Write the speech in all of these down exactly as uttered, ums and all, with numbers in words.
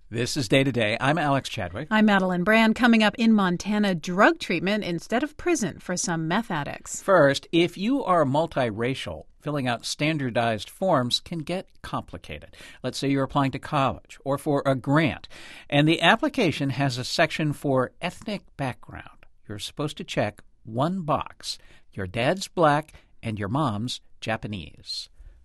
This is Day to Day. I'm Alex Chadwick. I'm Madeline Brand. Coming up in Montana, drug treatment instead of prison for some meth addicts. First, if you are multiracial, filling out standardized forms can get complicated. Let's say you're applying to college or for a grant, and the application has a section for ethnic background. You're supposed to check one box. Your dad's black and your mom's Japanese.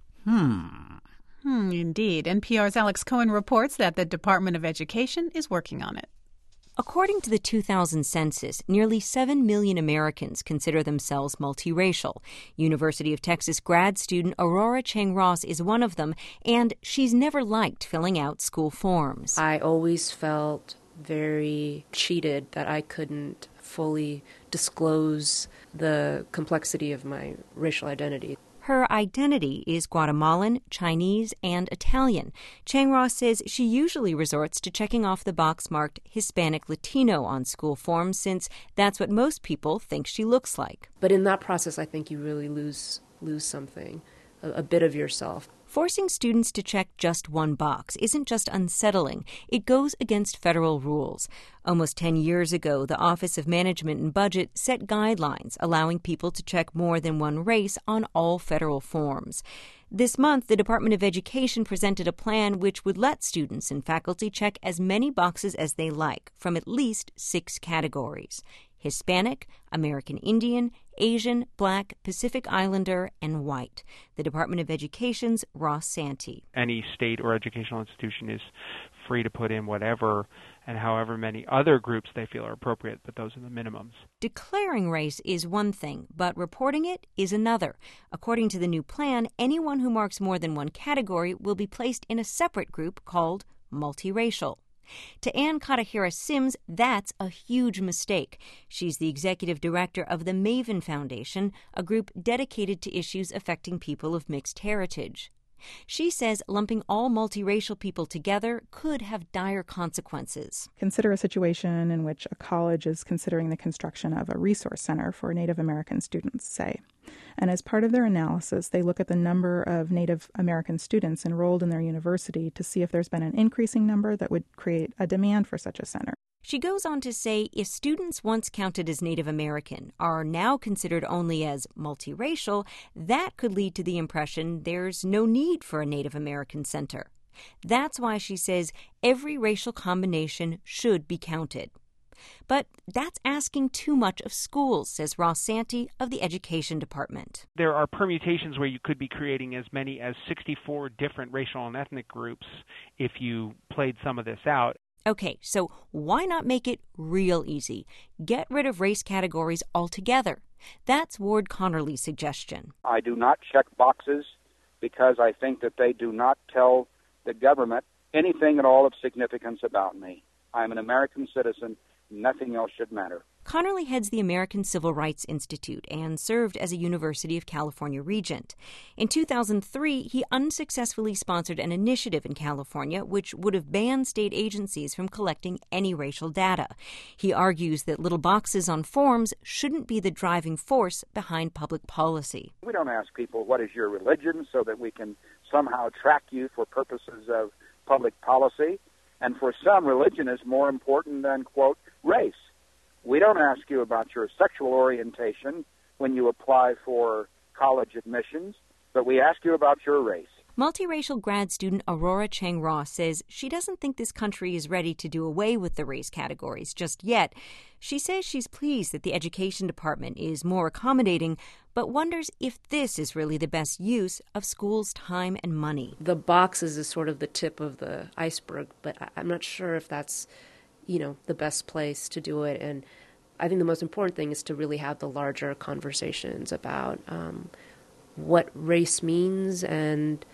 Hmm... Hmm, indeed. N P R's Alex Cohen reports that the Department of Education is working on it. According to the two thousand census, nearly seven million Americans consider themselves multiracial. University of Texas grad student Aurora Chang Ross is one of them, and she's never liked filling out school forms. I always felt very cheated that I couldn't fully disclose the complexity of my racial identity. Her identity is Guatemalan, Chinese, and Italian. Chang Ross says she usually resorts to checking off the box marked Hispanic Latino on school forms since that's what most people think she looks like. But in that process, I think you really lose lose something, a, a bit of yourself. Forcing students to check just one box isn't just unsettling, it goes against federal rules. Almost ten years ago, the Office of Management and Budget set guidelines allowing people to check more than one race on all federal forms. This month, the Department of Education presented a plan which would let students and faculty check as many boxes as they like from at least six categories: Hispanic, American Indian, Asian, Black, Pacific Islander, and White. The Department of Education's Ross Santee. Any state or educational institution is free to put in whatever and however many other groups they feel are appropriate, but those are the minimums. Declaring race is one thing, but reporting it is another. According to the new plan, anyone who marks more than one category will be placed in a separate group called multiracial. To Ann Katahira Sims, that's a huge mistake. She's the executive director of the Maven Foundation, a group dedicated to issues affecting people of mixed heritage. She says lumping all multiracial people together could have dire consequences. Consider a situation in which a college is considering the construction of a resource center for Native American students, say. And as part of their analysis, they look at the number of Native American students enrolled in their university to see if there's been an increasing number that would create a demand for such a center. She goes on to say if students once counted as Native American are now considered only as multiracial, that could lead to the impression there's no need for a Native American center. That's why she says every racial combination should be counted. But that's asking too much of schools, says Ross Santee of the Education Department. There are permutations where you could be creating as many as sixty-four different racial and ethnic groups if you played some of this out. Okay, so why not make it real easy? Get rid of race categories altogether. That's Ward Connerly's suggestion. I do not check boxes because I think that they do not tell the government anything at all of significance about me. I'm an American citizen. Nothing else should matter. Connerly heads the American Civil Rights Institute and served as a University of California regent. In two thousand three, he unsuccessfully sponsored an initiative in California which would have banned state agencies from collecting any racial data. He argues that little boxes on forms shouldn't be the driving force behind public policy. We don't ask people, what is your religion, so that we can somehow track you for purposes of public policy. And for some, religion is more important than, quote, race. We don't ask you about your sexual orientation when you apply for college admissions, but we ask you about your race. Multiracial grad student Aurora Chang Ross says she doesn't think this country is ready to do away with the race categories just yet. She says she's pleased that the Education Department is more accommodating, but wonders if this is really the best use of schools' time and money. The boxes is sort of the tip of the iceberg, but I'm not sure if that's, you know, the best place to do it. And I think the most important thing is to really have the larger conversations about um, what race means and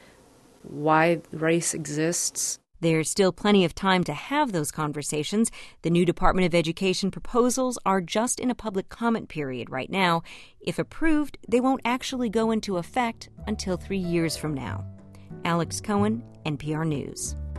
why race exists. There's still plenty of time to have those conversations. The new Department of Education proposals are just in a public comment period right now. If approved, they won't actually go into effect until three years from now. Alex Cohen, N P R News.